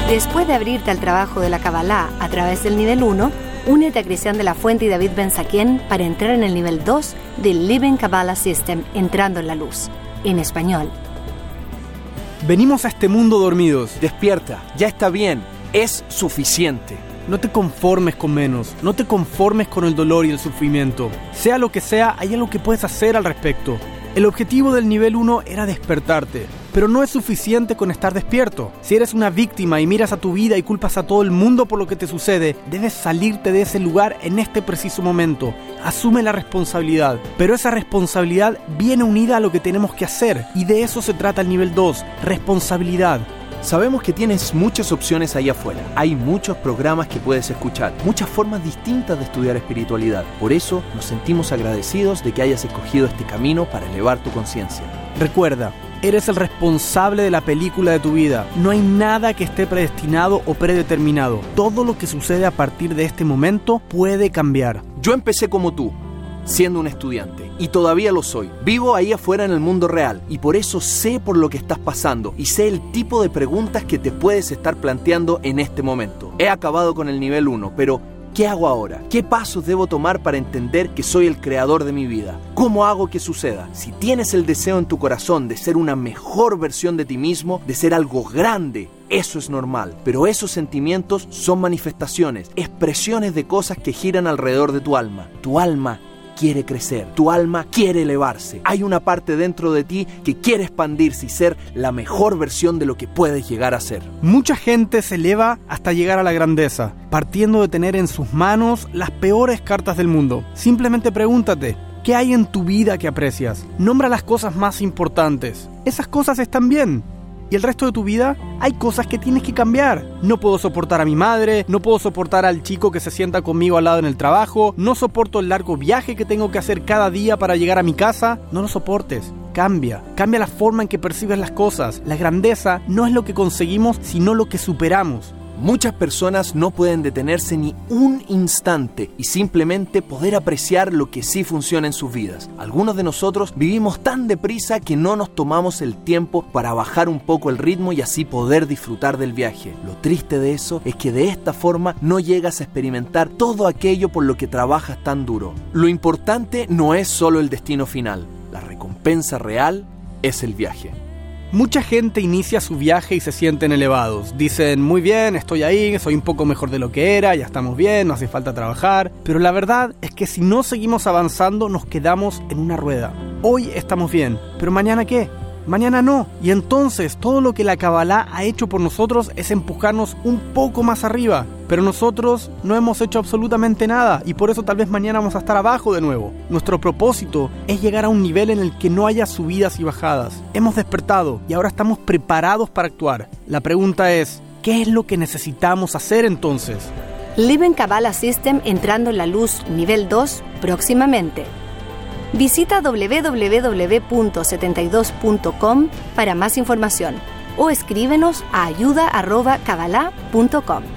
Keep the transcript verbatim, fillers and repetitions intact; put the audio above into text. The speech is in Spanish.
Después de abrirte al trabajo de la Kabbalah a través del nivel uno, únete a Cristian de la Fuente y David Ben-Zakien para entrar en el nivel dos del Living Kabbalah System, Entrando en la Luz, en español. Venimos a este mundo dormidos. Despierta, ya está bien, es suficiente. No te conformes con menos, no te conformes con el dolor y el sufrimiento. Sea lo que sea, hay algo que puedes hacer al respecto. El objetivo del nivel uno era despertarte, pero no es suficiente con estar despierto. Si eres una víctima y miras a tu vida y culpas a todo el mundo por lo que te sucede, debes salirte de ese lugar en este preciso momento. Asume la responsabilidad, pero esa responsabilidad viene unida a lo que tenemos que hacer, y de eso se trata el nivel dos, responsabilidad. Sabemos que tienes muchas opciones ahí afuera. Hay muchos programas que puedes escuchar, muchas formas distintas de estudiar espiritualidad. Por eso nos sentimos agradecidos de que hayas escogido este camino para elevar tu conciencia. Recuerda, eres el responsable de la película de tu vida. No hay nada que esté predestinado o predeterminado. Todo lo que sucede a partir de este momento puede cambiar. Yo empecé como tú, siendo un estudiante, y todavía lo soy. Vivo ahí afuera en el mundo real, y por eso sé por lo que estás pasando, y sé el tipo de preguntas que te puedes estar planteando en este momento. He acabado con el nivel uno, pero ¿qué hago ahora? ¿Qué pasos debo tomar para entender que soy el creador de mi vida? ¿Cómo hago que suceda? Si tienes el deseo en tu corazón de ser una mejor versión de ti mismo, de ser algo grande, eso es normal, pero esos sentimientos son manifestaciones, expresiones de cosas que giran alrededor de tu alma. Tu alma quiere crecer, tu alma quiere elevarse. Hay una parte dentro de ti que quiere expandirse y ser la mejor versión de lo que puedes llegar a ser. Mucha gente se eleva hasta llegar a la grandeza, partiendo de tener en sus manos las peores cartas del mundo. Simplemente pregúntate, ¿qué hay en tu vida que aprecias? Nombra las cosas más importantes. Esas cosas están bien. ¿Y el resto de tu vida? Hay cosas que tienes que cambiar. No puedo soportar a mi madre, no puedo soportar al chico que se sienta conmigo al lado en el trabajo, no soporto el largo viaje que tengo que hacer cada día para llegar a mi casa. No lo soportes. Cambia. Cambia la forma en que percibes las cosas. La grandeza no es lo que conseguimos, sino lo que superamos. Muchas personas no pueden detenerse ni un instante y simplemente poder apreciar lo que sí funciona en sus vidas. Algunos de nosotros vivimos tan deprisa que no nos tomamos el tiempo para bajar un poco el ritmo y así poder disfrutar del viaje. Lo triste de eso es que de esta forma no llegas a experimentar todo aquello por lo que trabajas tan duro. Lo importante no es solo el destino final, la recompensa real es el viaje. Mucha gente inicia su viaje y se sienten elevados. Dicen, muy bien, estoy ahí, soy un poco mejor de lo que era, ya estamos bien, no hace falta trabajar. Pero la verdad es que si no seguimos avanzando, nos quedamos en una rueda. Hoy estamos bien, pero ¿mañana qué? Mañana no. Y entonces todo lo que la Kabbalah ha hecho por nosotros es empujarnos un poco más arriba. Pero nosotros no hemos hecho absolutamente nada y por eso tal vez mañana vamos a estar abajo de nuevo. Nuestro propósito es llegar a un nivel en el que no haya subidas y bajadas. Hemos despertado y ahora estamos preparados para actuar. La pregunta es, ¿qué es lo que necesitamos hacer entonces? Living Kabbalah System, Entrando en la Luz, nivel dos, próximamente. Visita doble u doble u doble u punto setenta y dos punto com para más información o escríbenos a ayuda arroba kabbalah punto com.